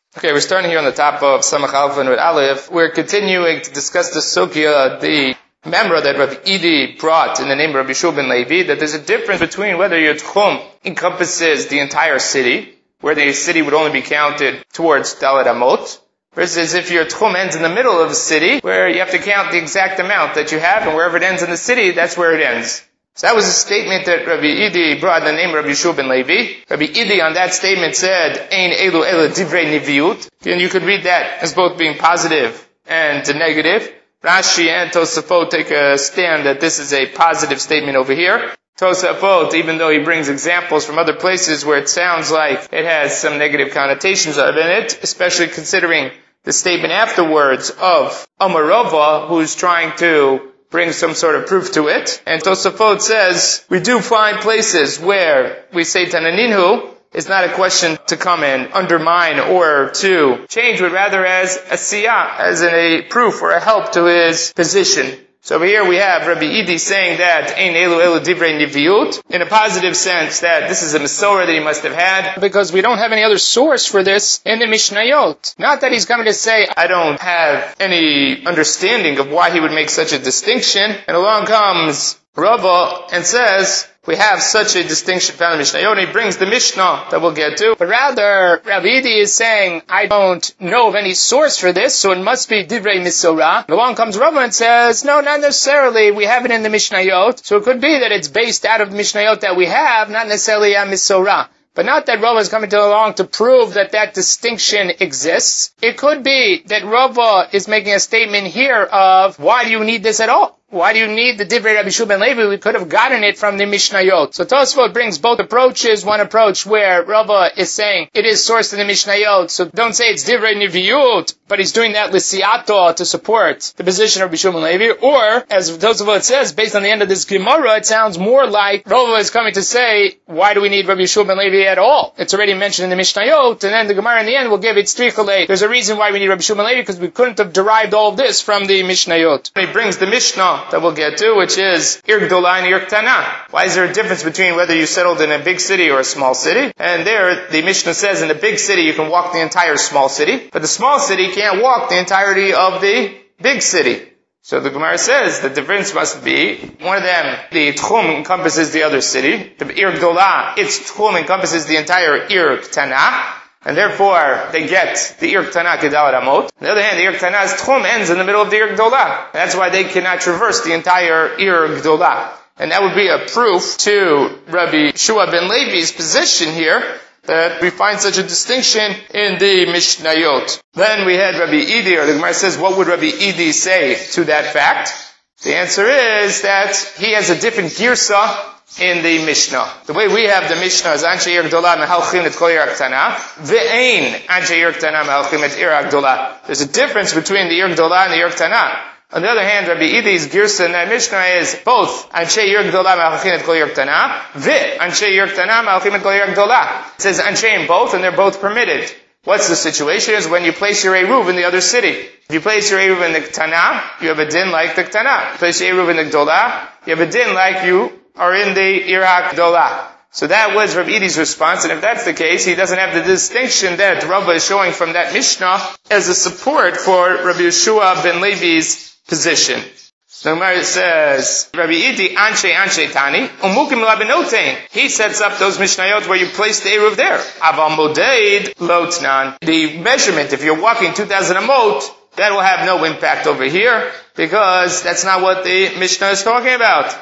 Okay, we're starting here on the top of Samach Aleph and with Aleph. We're continuing to discuss the Sugya, the memra that Rabbi Idi brought in the name of Rabbi Shua ben Levi, that there's a difference between whether your Tchum encompasses the entire city, where the city would only be counted towards Dalet Amot, versus if your Tchum ends in the middle of the city, where you have to count the exact amount that you have, and wherever it ends in the city, that's where it ends. So that was a statement that Rabbi Idi brought in the name of Rabbi Shua ben Levi. Rabbi Idi on that statement said, Ein elu ela divrei niviut. And you could read that as both being positive and negative. Rashi and Tosafot take a stand that this is a positive statement over here. Tosafot, even though he brings examples from other places where it sounds like it has some negative connotations in it, especially considering the statement afterwards of Amarova, who's trying to bring some sort of proof to it. And Tosafot says, we do find places where we say Tananinhu is not a question to come and undermine or to change, but rather as a siyah, as in a proof or a help to his position. So over here we have Rabbi Idi saying that Ein elu elu divrei niviut, in a positive sense that this is a Mesorah that he must have had, because we don't have any other source for this in the Mishnayot. Not that he's coming to say, I don't have any understanding of why he would make such a distinction, and along comes Rava and says, we have such a distinction found in the Mishnayot, and he brings the Mishnah that we'll get to. But rather, Rabbi Idi is saying, I don't know of any source for this, so it must be Divrei Mesorah. And along comes Rava and says, no, not necessarily. We have it in the Mishnayot. So it could be that it's based out of the Mishnayot that we have, not necessarily a Mesorah. But not that Rava is coming along to prove that that distinction exists. It could be that Rava is making a statement here of, why do you need this at all? Why do you need the Divrei Rabbi Shua ben Levi? We could have gotten it from the Mishnayot. So Tosfot brings both approaches. One approach where Rava is saying it is sourced in the Mishnayot, so don't say it's Divrei Niviut, but he's doing that l'siato to support the position of Rabbi Shua ben Levi. Or, as Tosfot says, based on the end of this Gemara, it sounds more like Rava is coming to say, why do we need Rabbi Shua ben Levi at all? It's already mentioned in the Mishnayot, and then the Gemara in the end will give it strichale. There's a reason why we need Rabbi Shua ben Levi, because we couldn't have derived all of this from the Mishnayot. He brings the Mishnah that we'll get to, which is Ir Gdola and Ir Ktana. Why is there a difference between whether you settled in a big city or a small city? And there, the Mishnah says in the big city you can walk the entire small city, but the small city can't walk the entirety of the big city. So the Gemara says the difference must be, one of them, the Tchum encompasses the other city. The Ir Gdola, its Tchum encompasses the entire Ir Ktana. And therefore, they get the Ir Ktana Kedalet Amot. On the other hand, the Ir Ktana's Tchum ends in the middle of the Ir Gdola. That's why they cannot traverse the entire Ir Gdola. And that would be a proof to Rabbi Shua ben Levi's position here, that we find such a distinction in the Mishnayot. Then we had Rabbi Idi, or the Gemara says, what would Rabbi Idi say to that fact? The answer is that he has a different girsa in the Mishnah. The way we have the Mishnah is Anshe Ir Gdola mehalchim et kol Ir Ktana, ve'ein Anshe Ir Ktana mehalchim et Ir Gdola. There's a difference between the Ir Gdola and the Ir Ktana. On the other hand, Rabbi Idi's girsa in that Mishnah is both Anshe Ir Gdola mehalchim et kol Ir Ktana, ve'Anshe Ir Ktana mehalchim et kol Ir Gdola. It says Anshe in both, and they're both permitted. What's the situation is when you place your Eruv in the other city. If you place your Eruv in the Ktana, you have a din like the Ktana. If you place your Eruv in the Gdola, you have a din like you are in the Ir HaGdola. So that was Rabbi Idi's response, and if that's the case, he doesn't have the distinction that Rava is showing from that Mishnah as a support for Rabbi Yeshua ben Levi's position. The Gemara says, Rabbi Idi, Anshe Tani, Umukim Labinotein. He sets up those Mishnayot where you place the Eruv there. Aval Modeid Lotnan. The measurement, if you're walking 2,000 amot, that will have no impact over here, because that's not what the Mishnah is talking about.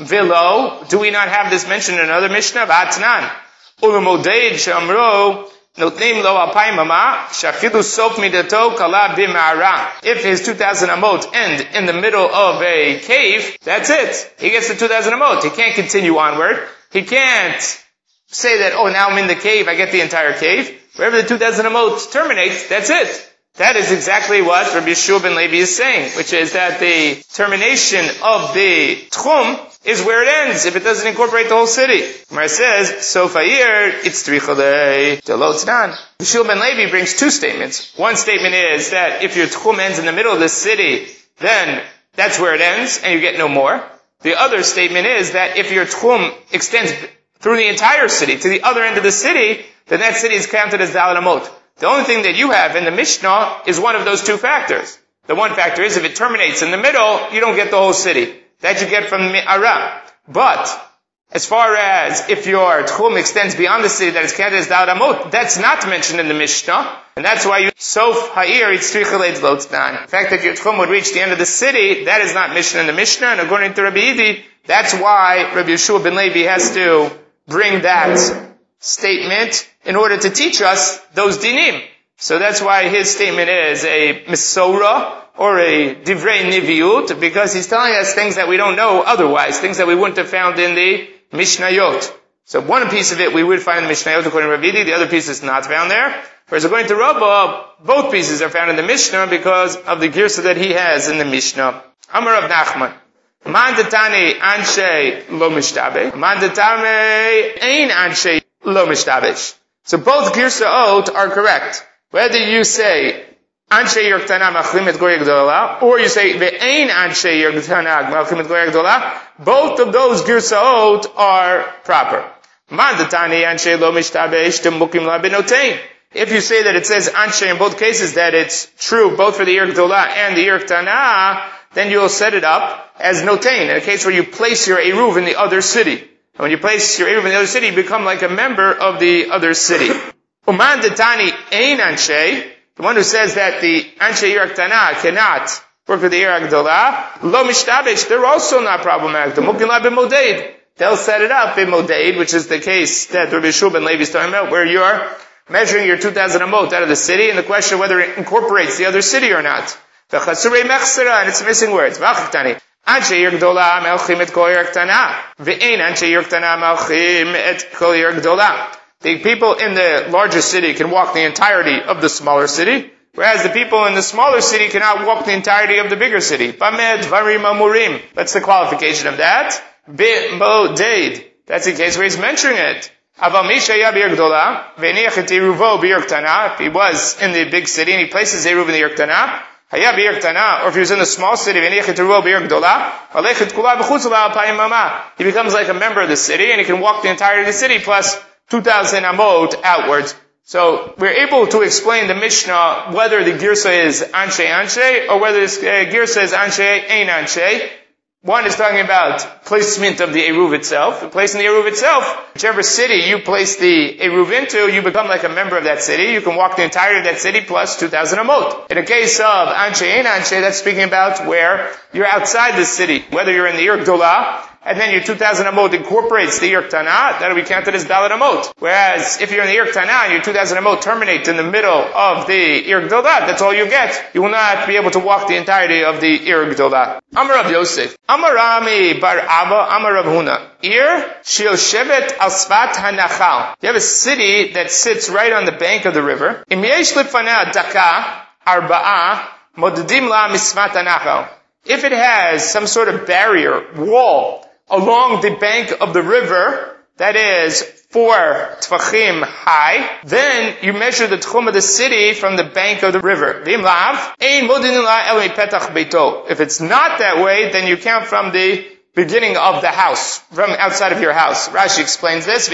Vilo, do we not have this mentioned in another Mishnah? V'atnan. Ulamodeid shamro, notnim lo alpaimama, shafidu sof midato kala bimara. If his 2,000 amot end in the middle of a cave, that's it. He gets the 2,000 amot. He can't continue onward. He can't say that, oh, now I'm in the cave, I get the entire cave. Wherever the 2,000 amot terminates, that's it. That is exactly what Rabbi Shua ben Levi is saying, which is that the termination of the Tchum is where it ends, if it doesn't incorporate the whole city. Gemara says, Sofa'ir, it's Tzrichadei, Delotnan. Rabbi Shua ben Levi brings two statements. One statement is that if your Tchum ends in the middle of the city, then that's where it ends, and you get no more. The other statement is that if your Tchum extends through the entire city, to the other end of the city, then that city is counted as Dalet Amot. The only thing that you have in the Mishnah is one of those two factors. The one factor is if it terminates in the middle, you don't get the whole city. That you get from Aram. But, as far as if your Tchum extends beyond the city that is counted as Dal Amot, that's not mentioned in the Mishnah. And that's why you Sof Ha'ir Yitzrichel Lotznan. The fact that your Tchum would reach the end of the city, that is not mentioned in the Mishnah. And according to Rabbi Idi, that's why Rabbi Yeshua ben Levi has to bring that statement in order to teach us those dinim. So that's why his statement is a Mesorah or a Divrei Niviut, because he's telling us things that we don't know otherwise, things that we wouldn't have found in the Mishnayot. So one piece of it we would find in the Mishnayot according to Rabbi Idi, the other piece is not found there. Whereas according to Rabbah, both pieces are found in the Mishnah because of the girsa that he has in the Mishnah. Amar of Nachman. Mandatani anshe lo mishtabe. Mandatame ein anshe lo mishtabesh. So both girsaot are correct. Whether you say anshe yorktana machlim et goy gdola, or you say ve'ein anshe yorktana machlim et goy gdola, both of those girsaot are proper. Mandatani anshe lo mishtabesh temukim la benotein. If you say that it says anshe in both cases, that it's true both for the Ir Gdola and the Ir Ktana, then you'll set it up as notain, in a case where you place your Eruv in the other city. And when you place your Eruv in the other city, you become like a member of the other city. Uman detani ein anshe, the one who says that the anshe Ir Ktana cannot work with the Ir Gdola, lo mishtabesh, they're also not problematic. The mukim la b'modeid, they'll set it up in modeid, which is the case that Rabbi Yeshua ben Levi is talking about, where you're measuring your 2,000 amot out of the city, and the question whether it incorporates the other city or not. V'chasurei mechsera, and it's missing words. V'achiktani. Anshe Ir Gdola melchim et kol Ir Ktana. V'ein anshe Ir Ktana melchim et kol Ir Gdola. The people in the larger city can walk the entirety of the smaller city, whereas the people in the smaller city cannot walk the entirety of the bigger city. Bamed varim amurim. That's the qualification of that. B'modeid. That's the case where he's mentioning it. If he was in the big city and he places Eruv in the Ir Ktana, or if he was in the small city, he becomes like a member of the city and he can walk the entirety of the city plus 2,000 amot outwards. So we're able to explain the Mishnah whether the girsa is anshe or whether this girsa is anshe ein anshe. One is talking about placement of the Eruv itself. And placing the Eruv itself, whichever city you place the Eruv into, you become like a member of that city. You can walk the entirety of that city plus 2,000 amot. In the case of anshe ein anshe, that's speaking about where you're outside the city. Whether you're in the Ir Gdola, and then your 2,000 amot incorporates the Ir Ktana, that'll be counted as Dalet amot. Whereas, if you're in the Ir Ktana and your 2,000 amot terminate in the middle of the Ir Gdola, that's all you get. You will not be able to walk the entirety of the Ir Gdola. Amar Rav Yosef. Amar Rami bar Abba, Amar Rav Huna. Ir sheoshevet al sfat hanachal. You have a city that sits right on the bank of the river. Im yesh lefanea daka arba'a modedim la misfat hanachal. If it has some sort of barrier, wall, along the bank of the river, that is 4 tfachim high, then you measure the tchum of the city from the bank of the river. If it's not that way, then you count from the beginning of the house, from outside of your house. Rashi explains this.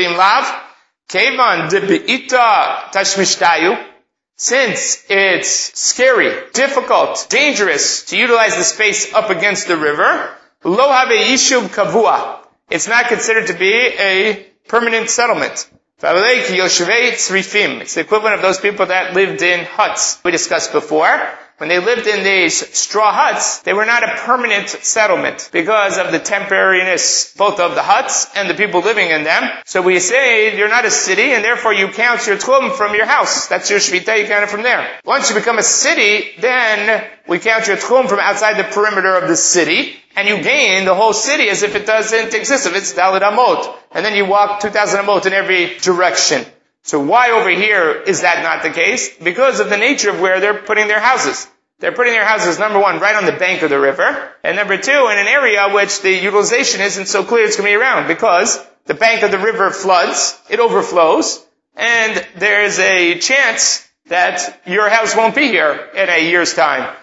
Since it's scary, difficult, dangerous to utilize the space up against the river, lo have yishuv kavua. It's not considered to be a permanent settlement. It's the equivalent of those people that lived in huts we discussed before. When they lived in these straw huts, they were not a permanent settlement because of the temporariness both of the huts and the people living in them. So we say you're not a city and therefore you count your tchum from your house. That's your shvita, you count it from there. Once you become a city, then we count your tchum from outside the perimeter of the city and you gain the whole city as if it doesn't exist, if it's Dalet amot. And then you walk 2,000 amot in every direction. So why over here is that not the case? Because of the nature of where they're putting their houses. They're putting their houses, number one, right on the bank of the river, and number two, in an area which the utilization isn't so clear it's going to be around, because the bank of the river floods, it overflows, and there's a chance that your house won't be here in a year's time.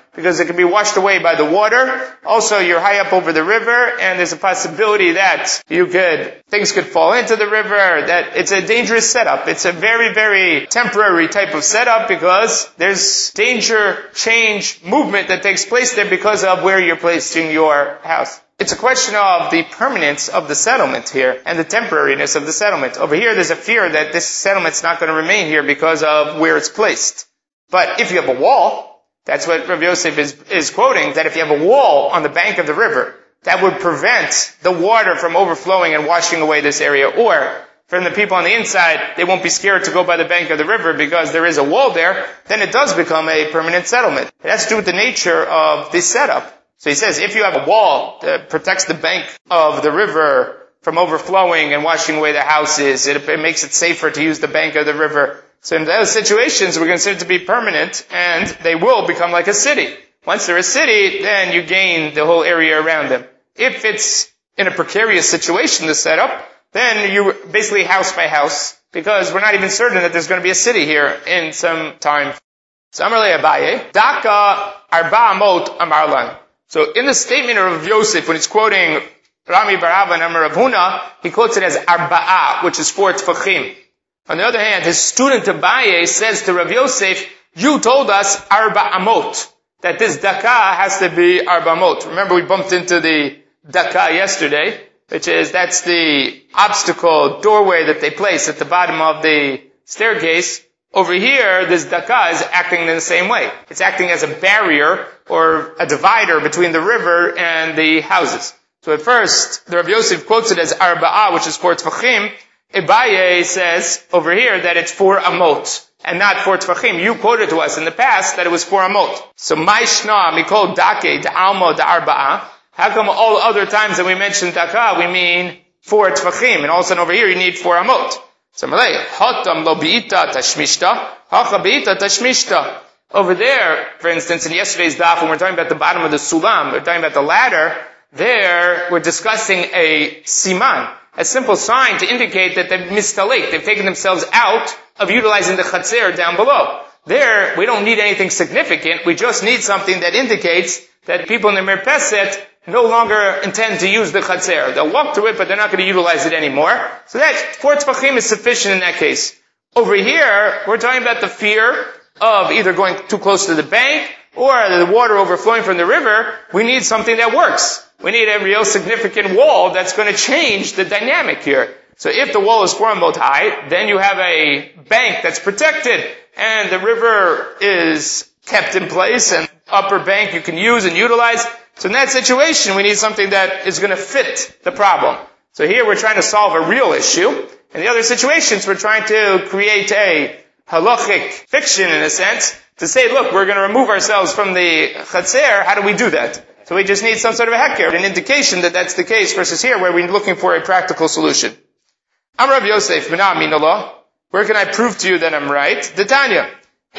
because it can be washed away by the water. Also, you're high up over the river, and there's a possibility that things could fall into the river, that it's a dangerous setup. It's a very, very temporary type of setup because there's danger, change, movement that takes place there because of where you're placing your house. It's a question of the permanence of the settlement here and the temporariness of the settlement. Over here, there's a fear that this settlement's not going to remain here because of where it's placed. But if you have a wall, that's what Rav Yosef is quoting, that if you have a wall on the bank of the river, that would prevent the water from overflowing and washing away this area. Or, from the people on the inside, they won't be scared to go by the bank of the river because there is a wall there, then it does become a permanent settlement. It has to do with the nature of this setup. So he says, if you have a wall that protects the bank of the river from overflowing and washing away the houses, it makes it safer to use the bank of the river. So in those situations, we're considered to be permanent, and they will become like a city. Once they're a city, then you gain the whole area around them. If it's in a precarious situation, the setup, then you basically house by house, because we're not even certain that there's going to be a city here in some time. So Amar le Abaye, Daka Arba Amot Amarlan. So in the statement of Rav Yosef, when he's quoting Rami bar Abba and Amar Rav Huna, he quotes it as Arba'ah, which is 4 tefachim. On the other hand, his student Abaye says to Rav Yosef, you told us Arba Amot, that this Daka has to be Arba Amot. Remember we bumped into the Daka yesterday, that's the obstacle doorway that they place at the bottom of the staircase. Over here, this Daka is acting in the same way. It's acting as a barrier or a divider between the river and the houses. So at first, the Rav Yosef quotes it as Arba'ah, which is 4 tefachim. Abaye says over here that it's 4 amot and not 4 tefachim. You quoted to us in the past that it was 4 amot. So Maishna Mikol Dake Da'almo Da'arba'ah. How come all other times that we mention Daka, we mean 4 tefachim, and all of a sudden over here you need 4 amot? So Malay, Hotam lo bi'ita tashmishta, hacha bi'ita tashmishta. Over there, for instance, in yesterday's daf, when we're talking about the bottom of the sulam, we're talking about the ladder, there we're discussing a siman, a simple sign to indicate that they've mistalek, they've taken themselves out of utilizing the chatzer down below. There, we don't need anything significant, we just need something that indicates that people in the Mirpeset no longer intend to use the chatzer. They'll walk through it, but they're not going to utilize it anymore. So that 4 tefachim is sufficient in that case. Over here, we're talking about the fear of either going too close to the bank or the water overflowing from the river. We need something that works. We need a real significant wall that's going to change the dynamic here. So if the wall is 4 amot high, then you have a bank that's protected and the river is kept in place and upper bank you can use and utilize. So in that situation, we need something that is going to fit the problem. So here we're trying to solve a real issue. In the other situations, we're trying to create a halachic fiction, in a sense, to say, look, we're going to remove ourselves from the chatzer. How do we do that? So we just need some sort of a heker, an indication that that's the case, versus here where we're looking for a practical solution. I'm Rav Yosef, B'na Aminallah. Where can I prove to you that I'm right? The Tanya.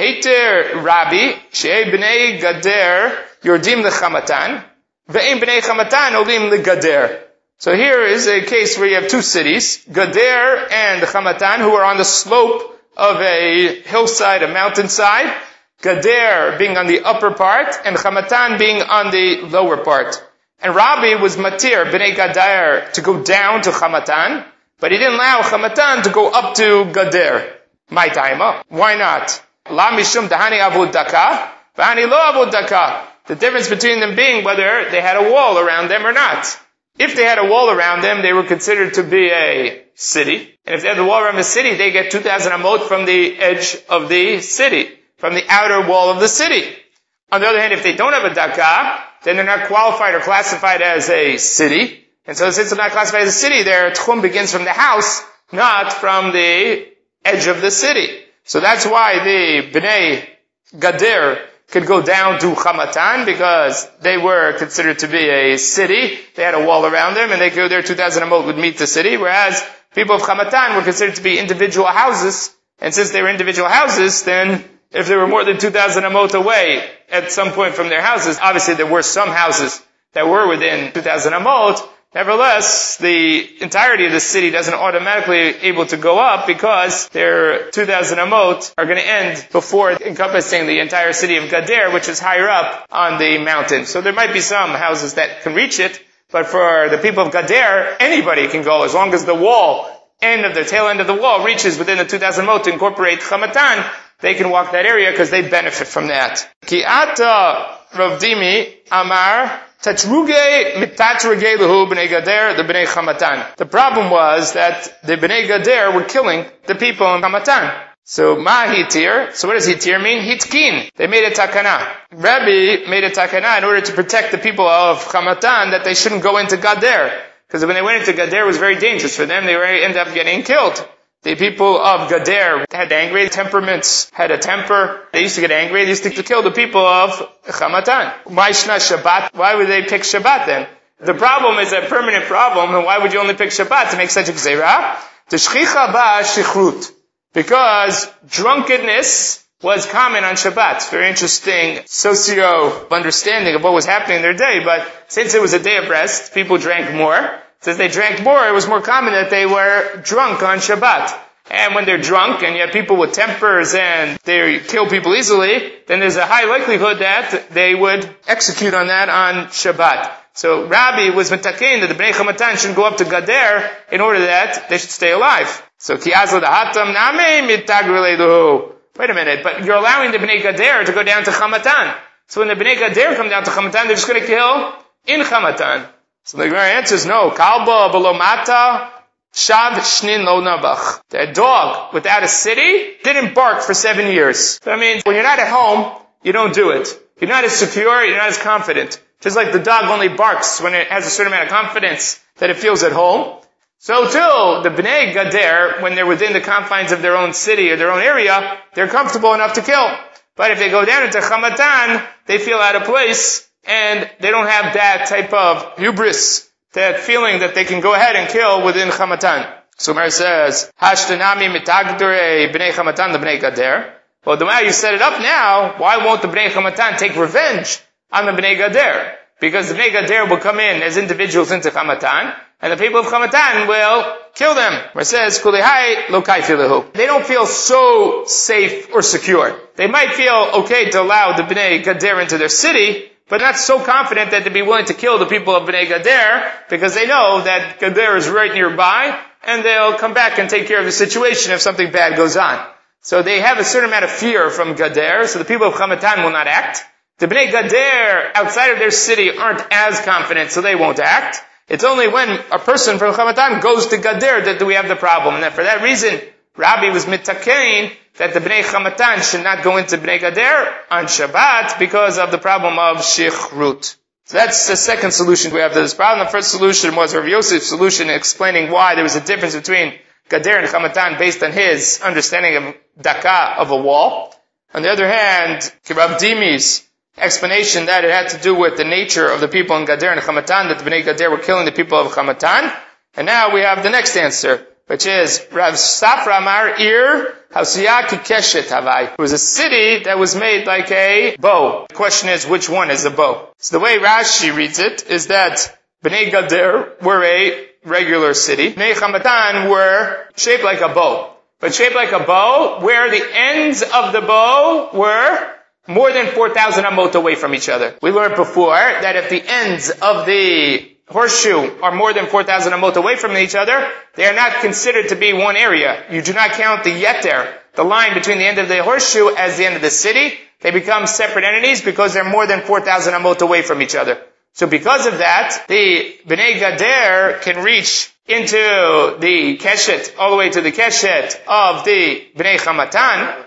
Heiter Rabbi, She'ei B'nei Gader, Yordim L'Chamatan, Ve'im B'nei Chamatan, Olim L'Gader. So here is a case where you have 2 cities, Gader and Chamatan, who are on the slope of a hillside, a mountainside, Gader being on the upper part, and Chamatan being on the lower part. And Rabbi was matir, B'nei Gader, to go down to Chamatan, but he didn't allow Chamatan to go up to Gader. My taima. Why not? La mishum dahani avud daka, v'hani lo avud daka. The difference between them being whether they had a wall around them or not. If they had a wall around them, they were considered to be a city. And if they had the wall around the city, they get 2,000 amot from the edge of the city, from the outer wall of the city. On the other hand, if they don't have a daka, then they're not qualified or classified as a city. And so since they're not classified as a city, their tchum begins from the house, not from the edge of the city. So that's why the Bnei Gader could go down to Chamatan, because they were considered to be a city. They had a wall around them, and they could go there, 2,000 amot would meet the city, whereas people of Chamatan were considered to be individual houses, and since they were individual houses, then if they were more than 2,000 amot away at some point from their houses, obviously there were some houses that were within 2,000 amot, Nevertheless, the entirety of the city doesn't automatically able to go up because their 2,000 amot are going to end before encompassing the entire city of Gader, which is higher up on the mountain. So there might be some houses that can reach it, but for the people of Gader, anybody can go as long as the tail end of the wall reaches within the 2,000 amot to incorporate Chamatan. They can walk that area because they benefit from that. Ki ata Rav Dimi Amar Tatruge mitatruge lehu b'nei Gader the b'nei Chamatan. The problem was that the b'nei Gader were killing the people in Chamatan. So ma hitir. So what does hitir mean? Hitkin. They made a takana. Rabbi made a takana in order to protect the people of Chamatan that they shouldn't go into Gader. Because when they went into Gader, it was very dangerous for them. They were ended up getting killed. The people of Gader had angry temperaments, had a temper. They used to get angry. They used to kill the people of Chamatan. Shabbat. Why would they pick Shabbat then? The problem is a permanent problem, and why would you only pick Shabbat to make such a gzeira? T'shchicha ba shichrut. Because drunkenness was common on Shabbat. It's very interesting socio-understanding of what was happening in their day, but since it was a day of rest, people drank more. Since they drank more, it was more common that they were drunk on Shabbat. And when they're drunk, and you have people with tempers, and they kill people easily, then there's a high likelihood that they would execute on that on Shabbat. So Rabbi was metakein that the Bnei Chamatan shouldn't go up to Gader in order that they should stay alive. So Kiazla Hatam Name mitagrileduhu. Wait a minute, but you're allowing the Bnei Gader to go down to Chamatan. So when the Bnei Gader come down to Chamatan, they're just going to kill in Chamatan. So the Gemara answers no. Kalba below mata shav shnin lo nabach. The dog without a city didn't bark for 7 years. So I mean, when you're not at home, you don't do it. You're not as secure, you're not as confident. Just like the dog only barks when it has a certain amount of confidence that it feels at home. So too, the Bnei Gader, when they're within the confines of their own city or their own area, they're comfortable enough to kill. But if they go down into Chamatan, they feel out of place, and they don't have that type of hubris, that feeling that they can go ahead and kill within Chamatan. So Mer says, Hashtanami mitagdure b'nei Chamatan the b'nei Gader. Well, the way you set it up now, why won't the b'nei Chamatan take revenge on the b'nei Gader? Because the b'nei Gader will come in as individuals into Chamatan, and the people of Chamatan will kill them. Mer says, Kulihai lo kaifilahu. They don't feel so safe or secure. They might feel okay to allow the b'nei Gader into their city, but not so confident that they'd be willing to kill the people of Bnei Gader, because they know that Gader is right nearby, and they'll come back and take care of the situation if something bad goes on. So they have a certain amount of fear from Gader, so the people of Chamatan will not act. The Bnei Gader, outside of their city, aren't as confident, so they won't act. It's only when a person from Chamatan goes to Gader that we have the problem. And for that reason, Rabbi was mitakein that the Bnei Chamatan should not go into Bnei Gader on Shabbat because of the problem of shichrut. So that's the second solution we have to this problem. The first solution was Rav Yosef's solution explaining why there was a difference between Gader and Chamatan based on his understanding of daka, of a wall. On the other hand, Rav Dimi's explanation that it had to do with the nature of the people in Gader and Chamatan, that the Bnei Gader were killing the people of Chamatan. And now we have the next answer, which is Rav Safra Amar Ir Hausiyah Kikeshet Havai. It was a city that was made like a bow. The question is, which one is the bow? So the way Rashi reads it is that Bnei Gader were a regular city. Bnei Chamatan were shaped like a bow. But shaped like a bow, where the ends of the bow were more than 4,000 amot away from each other. We learned before that if the ends of the horseshoe are more than 4,000 amot away from each other, they are not considered to be one area. You do not count the yeter, the line between the end of the horseshoe, as the end of the city. They become separate entities because they're more than 4,000 amot away from each other. So because of that, the Bnei Gader can reach into the Keshet, all the way to the Keshet of the Bnei Chamatan.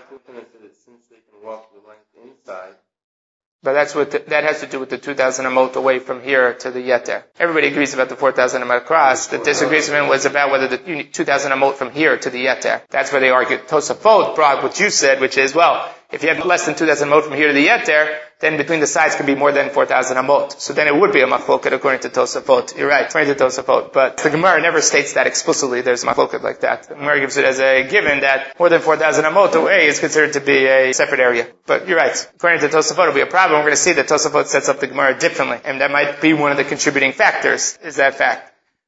But that has to do with the 2,000 amot away from here to the yeter. Everybody agrees about the 4,000 amot across. The disagreement was about whether you need 2,000 amot from here to the yeter. That's where they argued. Tosafot brought what you said, which is, well, if you have less than 2,000 amot from here to the yeter, then between the sides can be more than 4,000 amot. So then it would be a machloket according to Tosafot. You're right, according to Tosafot. But the Gemara never states that explicitly. There's a machloket like that. The Gemara gives it as a given that more than 4,000 amot away is considered to be a separate area. But you're right. According to Tosafot, it'll be a problem. We're going to see that Tosafot sets up the Gemara differently. And that might be one of the contributing factors, is that fact.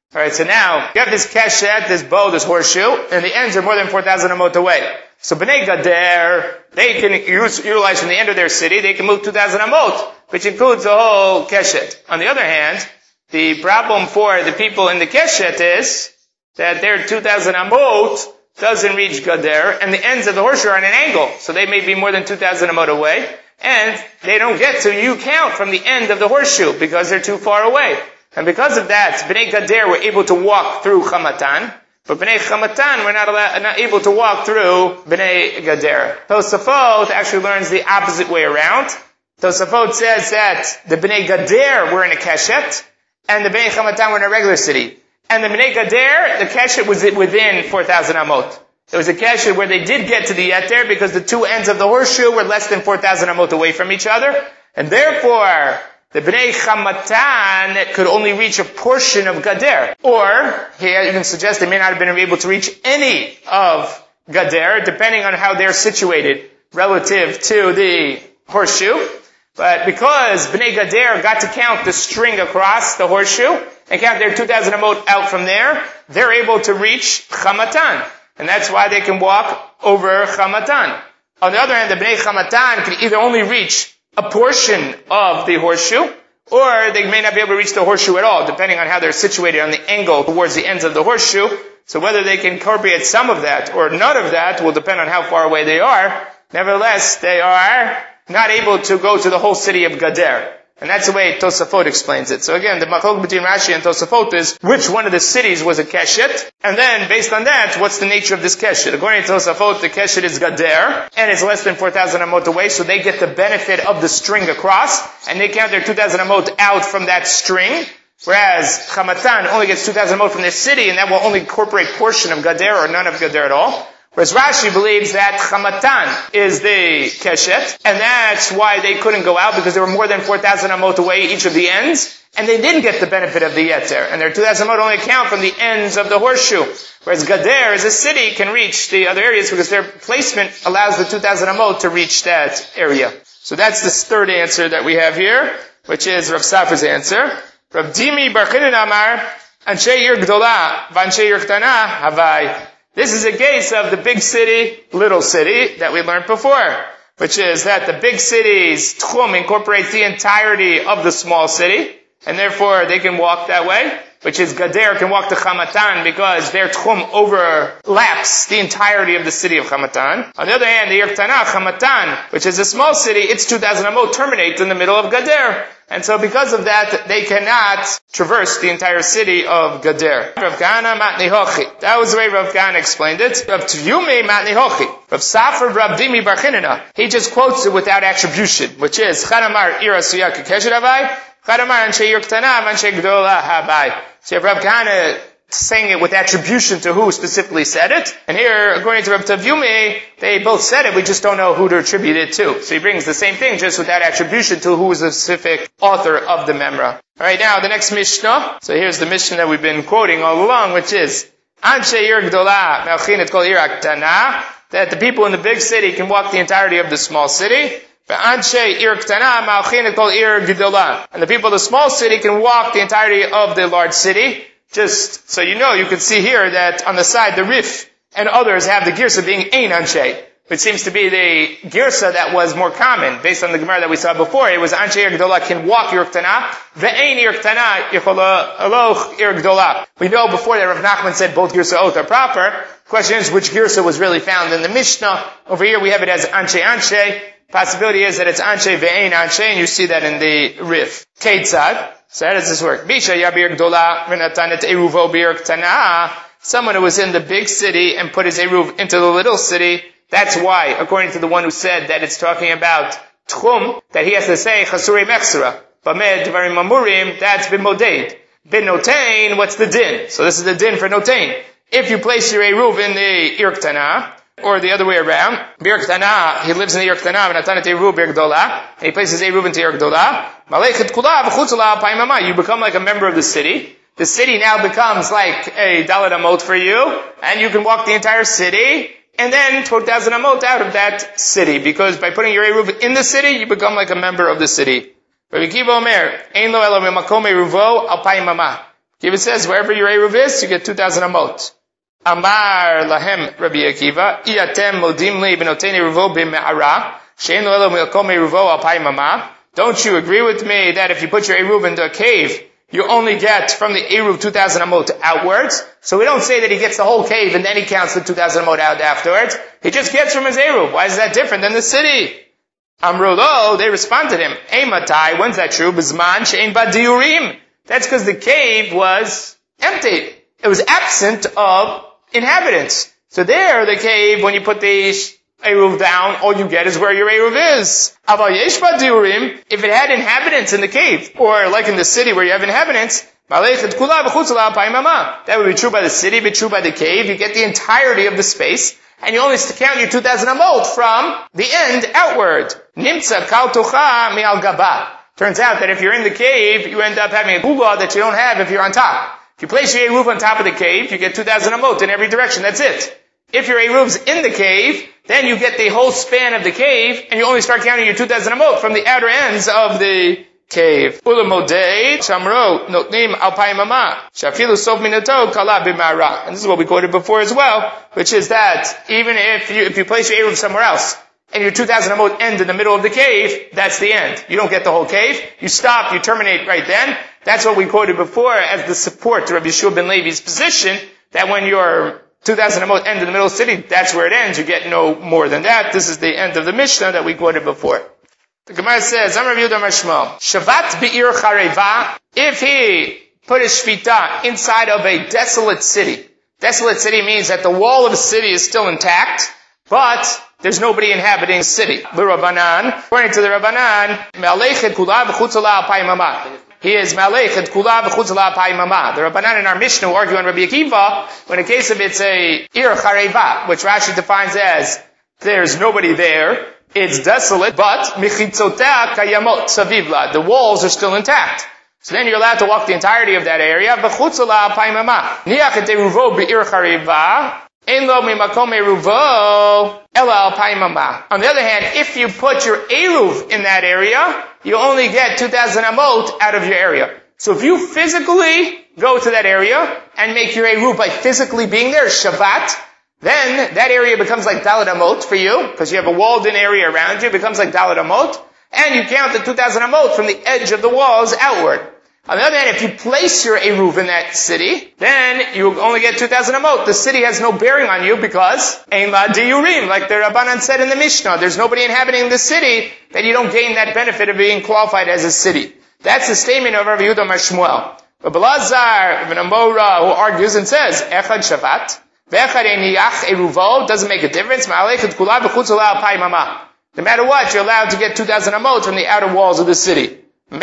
Alright, so now, you have this keshet, this bow, this horseshoe, and the ends are more than 4,000 amot away. So Bnei Gader, they can utilize from the end of their city, they can move 2,000 amot, which includes the whole keshet. On the other hand, the problem for the people in the keshet is that their 2,000 amot doesn't reach Gader, and the ends of the horseshoe are on an angle, so they may be more than 2,000 amot away, and they don't get to count from the end of the horseshoe because they're too far away. And because of that, Bnei Gader were able to walk through Chamatan, but Bnei Chamatan were not able to walk through Bnei Gader. Tosafot actually learns the opposite way around. Tosafot says that the Bnei Gader were in a keshet, and the Bnei Chamatan were in a regular city. And the Bnei Gader, the keshet was within 4,000 amot. It was a keshet where they did get to the yeter because the two ends of the horseshoe were less than 4,000 amot away from each other, and therefore, the Bnei Chamatan could only reach a portion of Gader. Or, here you can suggest they may not have been able to reach any of Gader, depending on how they're situated relative to the horseshoe. But because Bnei Gader got to count the string across the horseshoe, and count their 2,000 amot out from there, they're able to reach Chamatan. And that's why they can walk over Chamatan. On the other hand, the Bnei Chamatan can either only reach a portion of the horseshoe, or they may not be able to reach the horseshoe at all, depending on how they're situated on the angle towards the ends of the horseshoe. So whether they can incorporate some of that or none of that will depend on how far away they are. Nevertheless, they are not able to go to the whole city of Gader. And that's the way Tosafot explains it. So again, the machlok between Rashi and Tosafot is which one of the cities was a keshet, and then based on that, what's the nature of this keshet? According to Tosafot, the keshet is Gader, and it's less than 4,000 amot away, so they get the benefit of the string across, and they count their 2,000 amot out from that string, whereas Chamatan only gets 2,000 amot from their city, and that will only incorporate portion of Gader or none of Gader at all. Whereas Rashi believes that Chamatan is the keshet, and that's why they couldn't go out, because they were more than 4,000 amot away each of the ends, and they didn't get the benefit of the yeter, and their 2,000 amot only count from the ends of the horseshoe. Whereas Gader, as a city, can reach the other areas because their placement allows the 2,000 amot to reach that area. So that's the third answer that we have here, which is Rav Safra's answer. Rav Dimi bar Chinan Amar, Anshe Ir Gdola, Vanshe Ir Ktana, Havai. This is a case of the big city, little city that we learned before, which is that the big city's tchum incorporates the entirety of the small city, and therefore they can walk that way, which is Gader can walk to Chamatan because their tchum overlaps the entirety of the city of Chamatan. On the other hand, the Ir Ktana, Chamatan, which is a small city, its 2,000 amot terminates in the middle of Gader. And so because of that, they cannot traverse the entire city of Gader. Rav Kahana Matni Hochi. That was the way Rav Kahana explained it. Rav Tyume Matni Hochi. Rav Safra Rav Dimi bar Chinana. He just quotes it without attribution, which is Chanamar Ira Suya Keshet Havai, Chanamar Anshe Ir Ktana, Anshe Gdola Havai. So you have Rav Kahana saying it with attribution to who specifically said it. And here, according to Rav Tavyumi, they both said it, we just don't know who to attribute it to. So he brings the same thing, just without attribution to who was the specific author of the Memra. Alright, now the next Mishnah. So here's the Mishnah that we've been quoting all along, which is, Anshe Ir Gdola, Melchin et Kol Ir Aktana, that the people in the big city can walk the entirety of the small city. Anshe Ir Ktana, Melchin et Kol Ir Gdola. And the people of the small city can walk the entirety of the large city. Just so you know, you can see here that on the side, the Rif and others have the girsa being Ein Anshe, which seems to be the girsa that was more common. Based on the Gemara that we saw before, it was Anshe Ir Gdola can walk Ir Ktana, Ve'ein Ir Ktana Yichola Aloch Ir Gdola. We know before that Rav Nachman said both girsaot are proper. The question is which girsa was really found in the Mishnah. Over here we have it as Anshe Anshe. Possibility is that it's Anshe Ve'ein Anshe, and you see that in the Rif. Keitzad. So how does this work? Someone who was in the big city and put his eruv into the little city, that's why, according to the one who said that it's talking about tchum, that he has to say chasurei mechsera. Bamed dvarim amurim, that's bin moded. Bin notain, what's the din? So this is the din for notain. If you place your eruv in the Ir Ktana, or the other way around, Bir Ktana, he lives in the Ir Ktana, v'natan et eruv Bir Gdola, and he places eruv into Ir Gdola, Malechet Kula v'chutzala paimama, you become like a member of the city. The city now becomes like a Dalet Amot for you, and you can walk the entire city, and then 12,000 Amot out of that city, because by putting your eruv in the city, you become like a member of the city. Rabbi Kiva Omer, Ein lo elo memakom eruvo al paimama. Akiva says, wherever your Eruv is, you get 2,000 amot. Amar lahem Rabbi Akiva, Iatem modim li benoteni ruvo b'me'ara, she'en lo elo milkom eruvo alpai mama. Don't you agree with me that if you put your Eruv into a cave, you only get from the Eruv 2,000 amot outwards? So we don't say that he gets the whole cave and then he counts the 2,000 amot out afterwards. He just gets from his Eruv. Why is that different than the city? Amrulo, they responded to him, Eimatai, when's that true? Bizman she'en ba diurim. That's because the cave was empty. It was absent of inhabitants. So there, the cave, when you put the Eruv down, all you get is where your Eruv is. Aval yesh ba diurim, if it had inhabitants in the cave, or like in the city where you have inhabitants, that would be true by the city, be true by the cave. You get the entirety of the space, and you only count your 2,000 amot from the end outward. Nimtza kal tocha mi'al gaba. Turns out that if you're in the cave, you end up having a gula that you don't have if you're on top. If you place your Eruv on top of the cave, you get 2,000 amot in every direction. That's it. If your Eruv's in the cave, then you get the whole span of the cave, and you only start counting your 2,000 amot from the outer ends of the cave. Ulamodei shamro notnim alpayim ama shafilu sof minato kala b'mara. And this is what we quoted before as well, which is that even if you place your Eruv somewhere else, and your 2,000 amot end in the middle of the cave, that's the end. You don't get the whole cave. You stop, you terminate right then. That's what we quoted before as the support to Rabbi Yeshua ben Levi's position, that when your 2,000 amot end in the middle of the city, that's where it ends. You get no more than that. This is the end of the Mishnah that we quoted before. The Gemara says, Amar Yehuda Amar Shmuel, Shavat bi'ir chareva, if he put his shvita inside of a desolate city. Desolate city means that the wall of the city is still intact, but there's nobody inhabiting the city. L'Rabbanan, according to the Rabbanan, Me'alechet kula v'chutz ala alpai mama. He is Me'alechet kula v'chutz ala alpai mama. The Rabbanan in our Mishnah argue on Rabbi Akiva, when in case of it's a ir chareva, which Rashi defines as, there's nobody there, it's desolate, but michitzotea kayamot savivla. The walls are still intact. So then you're allowed to walk the entirety of that area. V'chutz ala alpai mama. Niach et eruvo b'ir chareva. On the other hand, if you put your Eruv in that area, you only get 2,000 amot out of your area. So if you physically go to that area and make your Eruv by physically being there, Shavat, then that area becomes like Dalet amot for you, because you have a walled-in area around you, it becomes like Dalet amot, and you count the 2,000 amot from the edge of the walls outward. On the other hand, if you place your Eruv in that city, then you only get 2,000 amot. The city has no bearing on you because Ein la diurim, like the Rabbanan said in the Mishnah. There's nobody inhabiting the city, then you don't gain that benefit of being qualified as a city. That's the statement of Rabbi Yehuda Amar Shmuel. Rabbi Lazar ibn Amora, who argues and says, Echad Shavat, Ve'echad Einiyach Eruvo, doesn't make a difference. Ma'alechet kula v'chutz ala alpai mama. No matter what, you're allowed to get 2,000 amot from the outer walls of the city.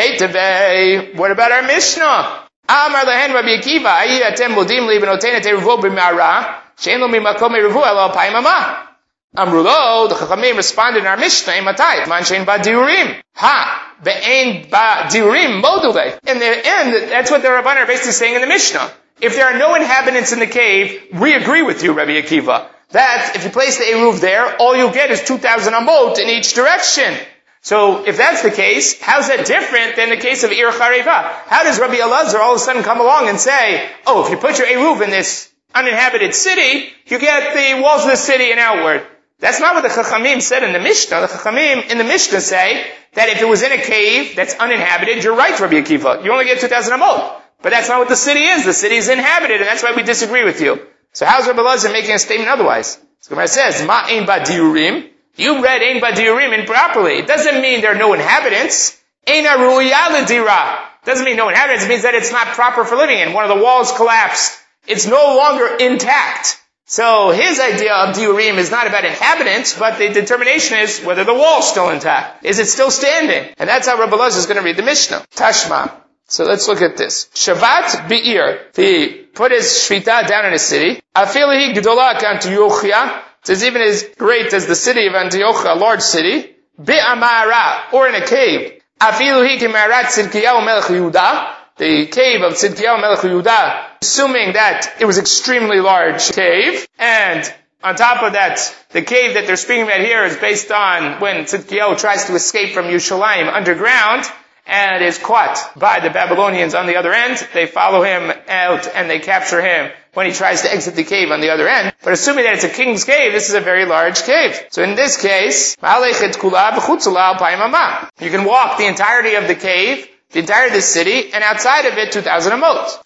Meitavei. What about our Mishnah? Amar lehen Rabbi Akiva, ayi atem modim li b'notein et eruvo b'mara, she'en lo mimakom eruvo elo alpai mama. Amrulo, the Chachamim responded in our Mishnah, Matai, man she'en ba diurim. Ha, be'en ba diurim module. In the end, that's what the Rabbanan are basically saying in the Mishnah. If there are no inhabitants in the cave, we agree with you, Rabbi Akiva, that if you place the eruv there, all you get is 2,000 amot in each direction. So, if that's the case, how's that different than the case of Ir Chareva? How does Rabbi Elazar all of a sudden come along and say, oh, if you put your eruv in this uninhabited city, you get the walls of the city and outward? That's not what the Chachamim said in the Mishnah. The Chachamim in the Mishnah say that if it was in a cave that's uninhabited, you're right, Rabbi Akiva. You only get 2,000 amot. But that's not what the city is. The city is inhabited, and that's why we disagree with you. So how's Rabbi Elazar making a statement otherwise? So Gemara says, Ma ein ba diurim. You read ein ba diurim improperly. It doesn't mean there are no inhabitants. Ein haruya l'dira. Doesn't mean no inhabitants. It means that it's not proper for living in. One of the walls collapsed. It's no longer intact. So his idea of diurim is not about inhabitants, but the determination is whether the wall's still intact. Is it still standing? And that's how Rabbi Elazar is going to read the Mishnah. Tashma. So let's look at this. Shavat bi'ir. He put his shvita down in a city. Afilihi gdola k'Antiochia. It's as even as great as the city of Antioch, a large city. Bi'amara. Or in a cave. Afiluhi k'marat Tzidkiyahu melech Yehuda. The cave of Tzidkiyahu melech Yehuda. Assuming that it was extremely large cave. And on top of that, the cave that they're speaking about here is based on when Tzidkiyahu tries to escape from Yerushalayim underground. and is caught by the Babylonians on the other end. They follow him out and they capture him when he tries to exit the cave on the other end. But assuming that it's a king's cave, this is a very large cave. So in this case, you can walk the entirety of the cave, the entirety of the city, and outside of it, 2,000 amot.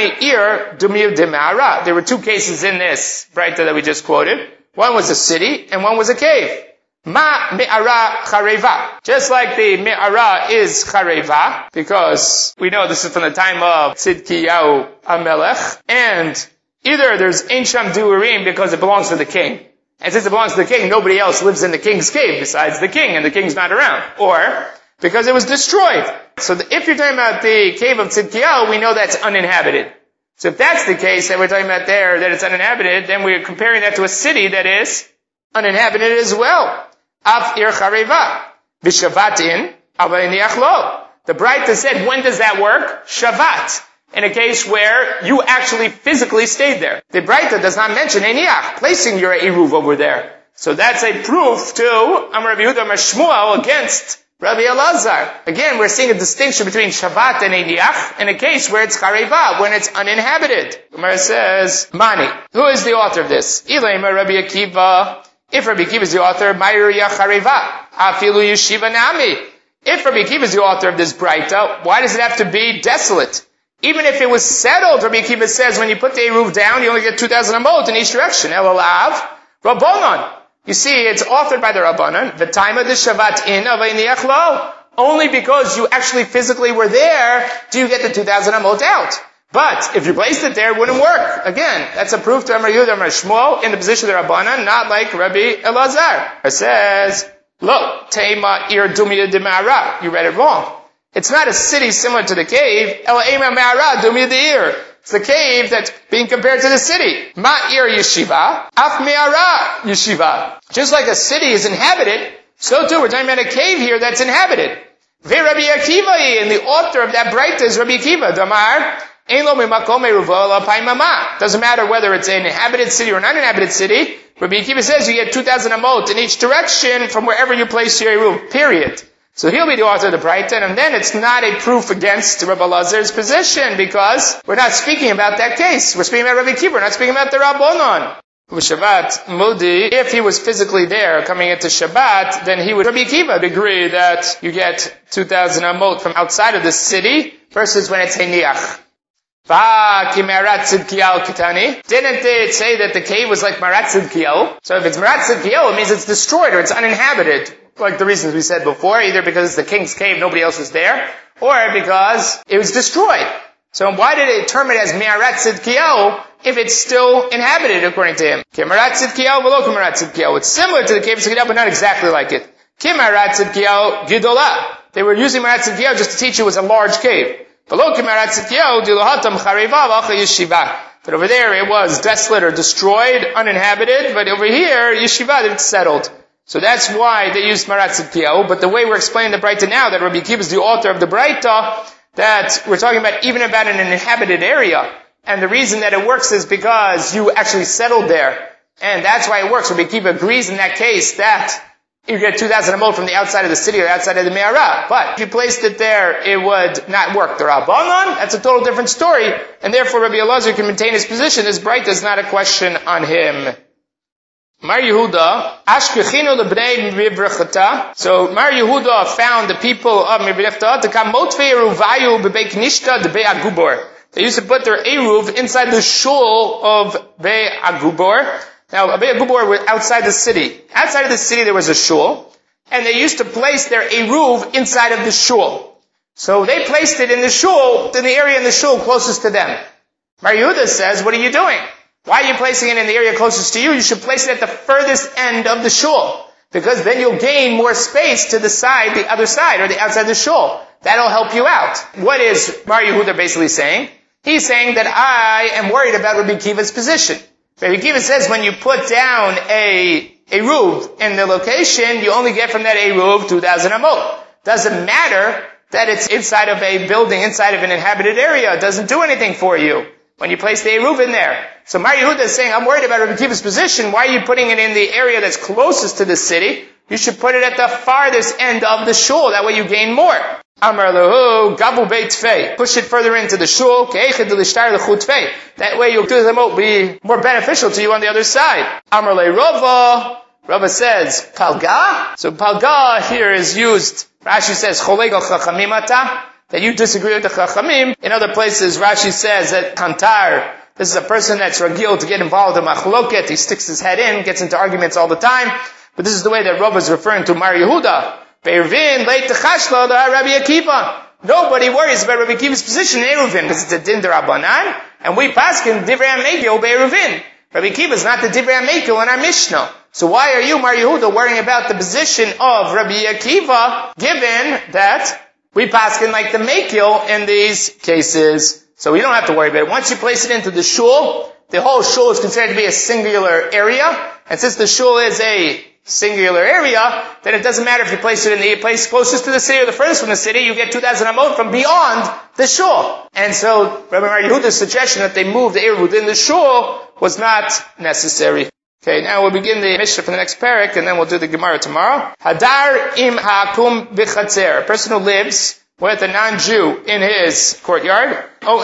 There were two cases in this Braita that we just quoted. One was a city, and one was a cave. Ma me'ara chareva. Just like the me'ara is chareva, because we know this is from the time of Tzidkiyahu HaMelech, and either there's Ein Sham Durim because it belongs to the king. And since it belongs to the king, nobody else lives in the king's cave besides the king, and the king's not around. Or, because it was destroyed. So if you're talking about the cave of Tzidkiyahu, we know that's uninhabited. So if that's the case that we're talking about there, that it's uninhabited, then we're comparing that to a city that is uninhabited as well. Af ir chareva. V'shavatin, avay niach lo. The Braita said, when does that work? Shavat. In a case where you actually physically stayed there. The Braita does not mention eniach, placing your eruv over there. So that's a proof to Amar Rabbi Yehuda Amar Shmuel against Rabbi Elazar. Again, we're seeing a distinction between Shavat and eniach in a case where it's chareva, when it's uninhabited. Gemara says, Mani. Who is the author of this? Ilaima Rabbi Akiva. If Rabbi Akiva is the author, Ma'iriya chareva. Afilu yeshiva nami. If Rabbi Akiva is the author of this Braita, why does it have to be desolate? Even if it was settled, Rabbi Akiva says, when you put the eruv down, you only get 2,000 amot in each direction. Elalav, Rabbanon. You see, it's authored by the Rabbanon. The time of the Shavat in of Einiach lo. Only because you actually physically were there, do you get the 2,000 amot out. But if you placed it there, it wouldn't work. Again, that's a proof to Amar Yehuda Amar Shmuel in the position of the Rabbanon, not like Rabbi Elazar. It says, Lo, Teima ir dumya de ma'ara. You read it wrong. It's not a city similar to the cave. It's the cave that's being compared to the city. Ma'ir yeshiva, af me'ara yeshiva. Just like a city is inhabited, so too we're talking about a cave here that's inhabited. Ve Rabbi Akiva, and the author of that Braita is Rabbi Akiva. Damar, doesn't matter whether it's an inhabited city or an uninhabited city. Rabbi Akiva says you get 2,000 amot in each direction from wherever you place your eruv, period. So he'll be the author of the Braita, and then it's not a proof against Rabbi Elazar's position, because we're not speaking about that case. We're speaking about Rabbi Akiva, we're not speaking about the Rabbanon. Shabbat Mudi, if he was physically there coming into Shabbat, then he would, Rabbi Akiva, agree that you get 2,000 amot from outside of the city, versus when it's Heniach. Didn't it say that the cave was like Marat Tzidkiyahu? So if it's Marat Tzidkiyahu, it means it's destroyed or it's uninhabited. Like the reasons we said before, either because it's the king's cave, nobody else was there, or because it was destroyed. So why did it term it as Marat Tzidkiyahu if it's still inhabited according to him? Marat Tzidkiyahu below Marat Tzidkiyahu. It's similar to the cave of Tzidkiyahu, but not exactly like it. Marat Tzidkiyahu Gidolah. They were using Marat Tzidkiyahu just to teach it was a large cave. Below Marat Tzidkiyahu Dilohatam Chariva Vacha Yeshiva. But over there it was desolate or destroyed, uninhabited, but over here, Yeshiva, it's settled. So that's why they used Marat Tzidkiyahu. But the way we're explaining the Braita now, that Rabbi Akiva is the author of the Braita, that we're talking about even about an inhabited area. And the reason that it works is because you actually settled there. And that's why it works. Rabbi Akiva agrees in that case that you get 2,000 amot from the outside of the city or outside of the Me'ara. But if you placed it there, it would not work. The Rabbanon, that's a total different story. And therefore Rabbi Elazar can maintain his position. This Braita is not a question on him. Mar Yehuda, Ashkechino lebnei Mibrechata. So Mar Yehuda found the people of Mibrechata to come motvei eruvayu bebei knishta de Bei Agubor. They used to put their eruv inside the shul of Bei Agubor. Now, Bei Agubor was outside the city. Outside of the city there was a shul, and they used to place their eruv inside of the shul. So they placed it in the shul, in the area in the shul closest to them. Mar Yehuda says, what are you doing? Why are you placing it in the area closest to you? You should place it at the furthest end of the shul. Because then you'll gain more space to the side, the other side, or the outside of the shul. That'll help you out. What is Mar Yehuda basically saying? He's saying that I am worried about Rabbi Akiva's position. Rabbi Akiva says when you put down a eruv in the location, you only get from that eruv 2,000 amot. Doesn't matter that it's inside of a building, inside of an inhabited area. It doesn't do anything for you when you place the eruv in there. So Mar Yehuda is saying, I'm worried about Rabbi Akiva's position. Why are you putting it in the area that's closest to the city? You should put it at the farthest end of the shul. That way you gain more. Amar lehu gabu beit tfei. Push it further into the shul. Ke'echad l'shtar l'chut tfei. That way your Tuzamot will be more beneficial to you on the other side. Amar le Rava. Rava says palga. So palga here is used. Rashi says choleg al chachamim ata. That you disagree with the chachamim. In other places, Rashi says that kantar. This is a person that's ragil to get involved in machloket. He sticks his head in, gets into arguments all the time. But this is the way that Rava is referring to Mar Yehuda. Be'eruvin leit techashla da Rabbi Akiva. Nobody worries about Rabbi Akiva's position in Eruvin because it's a din derabanan, and we paskin divrei hamekil be'eruvin. Rabbi Akiva is not the divrei hamekil in our Mishnah. So why are you, Mar Yehuda, worrying about the position of Rabbi Akiva, given that we paskin like the mekil in these cases? So we don't have to worry about it. Once you place it into the shul, the whole shul is considered to be a singular area, and since the shul is a singular area, then it doesn't matter if you place it in the place closest to the city or the furthest from the city, you get 2,000 amot from beyond the shul. And so, Rabbi Mar Yehuda's suggestion that they move the eruv within the shul was not necessary. Okay, now we'll begin the Mishnah for the next parak, and then we'll do the Gemara tomorrow. Hadar im ha'akum b'chatzer. A person who lives with a non-Jew in his courtyard. Or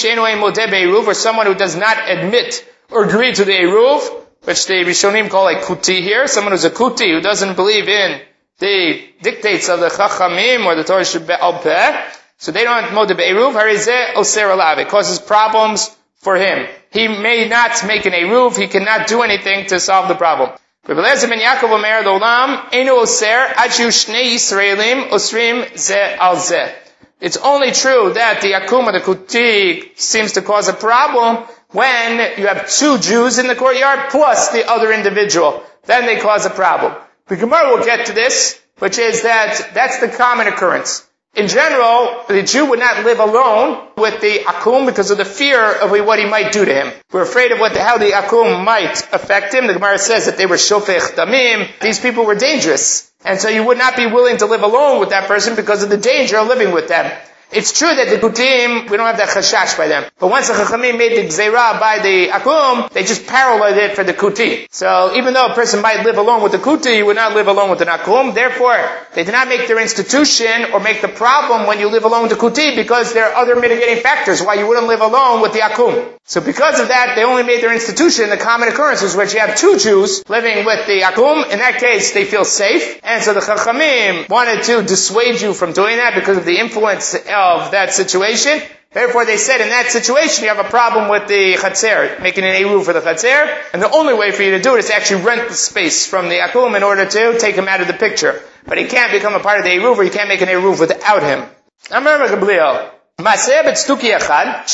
someone who does not admit or agree to the eruv, which the Rishonim call a kuti here. Someone who's a kuti, who doesn't believe in the dictates of the Chachamim or the Torah Shebe'al Peh. So they don't know the Be'eruv. Harizeh oser alav. It causes problems for him. He may not make an eruv. He cannot do anything to solve the problem. Rabbi Eliezer ben Yaakov omer l'olam einu oser ad sheyu shnei Yisraelim osrim zeh al zeh. It's only true that the akum or the kuti seems to cause a problem when you have two Jews in the courtyard plus the other individual. Then they cause a problem. The Gemara will get to this, which is that that's the common occurrence. In general, the Jew would not live alone with the akum because of the fear of what he might do to him. We're afraid of how the akum might affect him. The Gemara says that they were shofech damim. These people were dangerous. And so you would not be willing to live alone with that person because of the danger of living with them. It's true that the kutim, we don't have that chashash by them. But once the chachamim made the gzeirah by the akum, they just paralleled it for the kuti. So even though a person might live alone with the kuti, you would not live alone with an akum. Therefore, they did not make their institution or make the problem when you live alone with the kuti because there are other mitigating factors why you wouldn't live alone with the akum. So because of that, they only made their institution the common occurrences, which you have two Jews living with the akum. In that case, they feel safe. And so the chachamim wanted to dissuade you from doing that because of the influence of that situation. Therefore, they said in that situation, you have a problem with the chatzer, making an eruv for the chatzer, and the only way for you to do it is to actually rent the space from the akum in order to take him out of the picture. But he can't become a part of the eruv, or you can't make an eruv without him. Amar Gabriel. We had a case where there's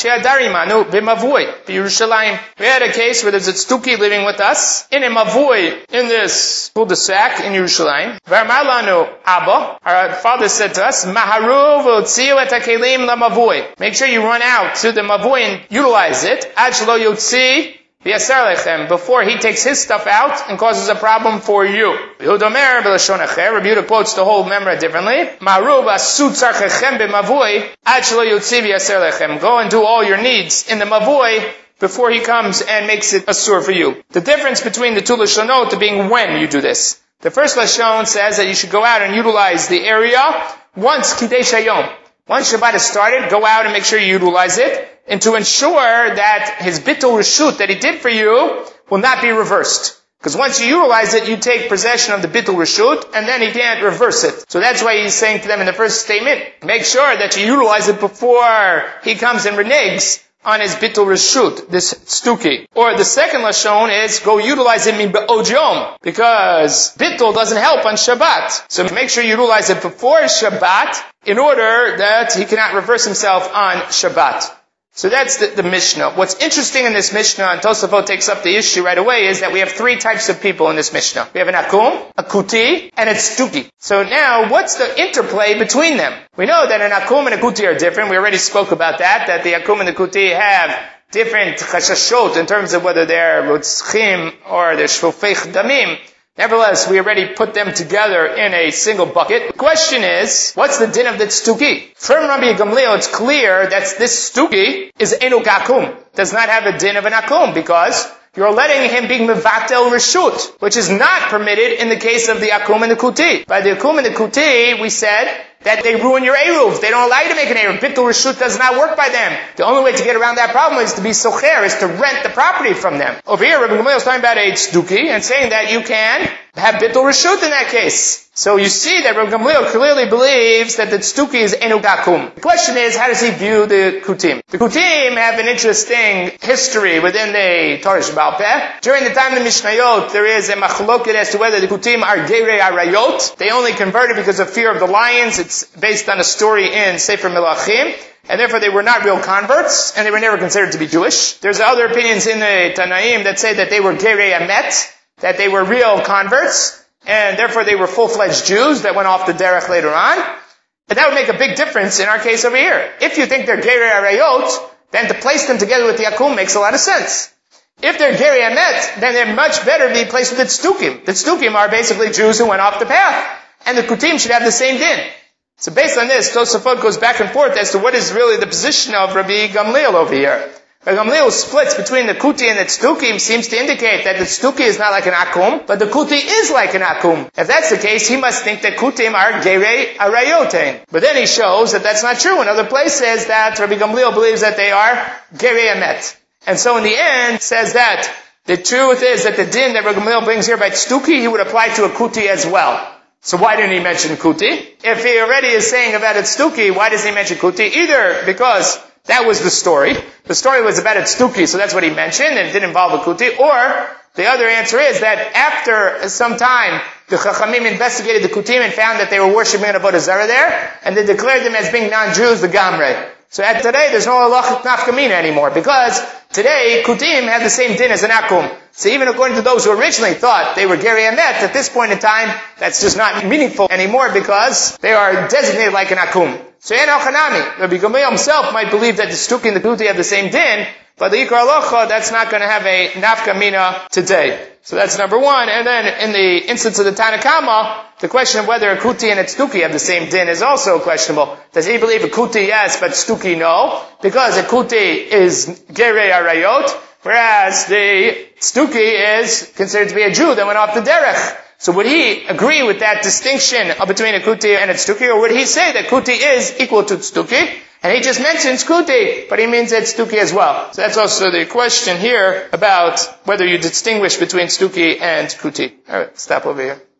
a tztuki living with us in a mavui in this cul-de-sac in Yerushalayim. Our father said to us, make sure you run out to the mavui and utilize it before he takes his stuff out and causes a problem for you. Rabbi Yehuda quotes the whole memra differently. Go and do all your needs in the mavui before he comes and makes it asur for you. The difference between the two lashonot being when you do this. The first lashon says that you should go out and utilize the area once Kidesh Hayom. Once Shabbat is started, go out and make sure you utilize it, and to ensure that his bittul reshut that he did for you will not be reversed. Because once you utilize it, you take possession of the bittul reshut, and then he can't reverse it. So that's why he's saying to them in the first statement, make sure that you utilize it before he comes and reneges on his bittul reshut, this stuki. Or the second lashon is, go utilize it min be'od yom, because bittul doesn't help on Shabbat. So make sure you utilize it before Shabbat, in order that he cannot reverse himself on Shabbat. So that's the Mishnah. What's interesting in this Mishnah, and Tosafot takes up the issue right away, is that we have three types of people in this Mishnah. We have an akum, a kuti, and a stuki. So now, what's the interplay between them? We know that an akum and a kuti are different. We already spoke about that the akum and the kuti have different chashashot in terms of whether they're rotzchim or they're shofech damim. Nevertheless, we already put them together in a single bucket. The question is, what's the din of the stuki? From Rabbi Gamliel, it's clear that this stuki is enu kakum, does not have a din of an akum, because you're letting him be mevatel reshut, which is not permitted in the case of the akum and the kuti. By the akum and the kuti, we said that they ruin your eruv. They don't allow you to make an eruv. Bittul reshut does not work by them. The only way to get around that problem is to be socher, is to rent the property from them. Over here, Rabbi Gamliel is talking about a tzduki and saying that you can have bittul reshut in that case. So you see that Rabbi Gamliel clearly believes that the tzduki is enu akum. The question is, how does he view the kutim? The kutim have an interesting history within the Torah Sheba'al Peh. During the time of the Mishnayot, there is a machloket as to whether the kutim are gerei arayot. They only converted because of fear of the lions. It's based on a story in Sefer Melachim. And therefore they were not real converts, and they were never considered to be Jewish. There's other opinions in the Tanaim that say that they were gerei emet, that they were real converts, and therefore they were full-fledged Jews that went off the derech later on. And that would make a big difference in our case over here. If you think they're gerei arayot, then to place them together with the akum makes a lot of sense. If they're gerei emet, then they're much better to be placed with the tzdukim. The tzdukim are basically Jews who went off the path, and the kutim should have the same din. So based on this, Tosafot goes back and forth as to what is really the position of Rabbi Gamliel over here. Rabbi Gamliel splits between the kuti and the tzdukim, seems to indicate that the tzduki is not like an akum, but the kuti is like an akum. If that's the case, he must think that kutim are gerei arayotain. But then he shows that that's not true. Another place says that Rabbi Gamliel believes that they are gerei emet. And so in the end, says that the truth is that the din that Rabbi Gamliel brings here by tzduki, he would apply to a kuti as well. So why didn't he mention kuti? If he already is saying about a tzduki, why does he mention kuti? Either because that was the story. The story was about a tzduki, so that's what he mentioned, and it didn't involve a kuti. Or, the other answer is that after some time, the Chachamim investigated the kutim and found that they were worshipping an avodah zarah there, and they declared them as being non-Jews, the gamrei. So at today, there's no halachic nafkamina anymore, because today, kutim have the same din as an akum. So even according to those who originally thought they were gerei emet, at this point in time, that's just not meaningful anymore because they are designated like an akum. So en al-Chanami, Rabbi Gamliel himself might believe that the tzduki and the kuti have the same din, but the ikar halacha, that's not going to have a nafkamina today. So that's number one. And then in the instance of the Tanna Kama, the question of whether a kuti and a tzduki have the same din is also questionable. Does he believe a kuti yes, but tzduki no? Because a kuti is gerei arayot, whereas the tzduki is considered to be a Jew that went off the derech. So would he agree with that distinction between a kuti and a tzduki, or would he say that kuti is equal to tzduki? And he just mentions kuti, but he means it's tzduki as well. So that's also the question here about whether you distinguish between tzduki and kuti. Alright, stop over here.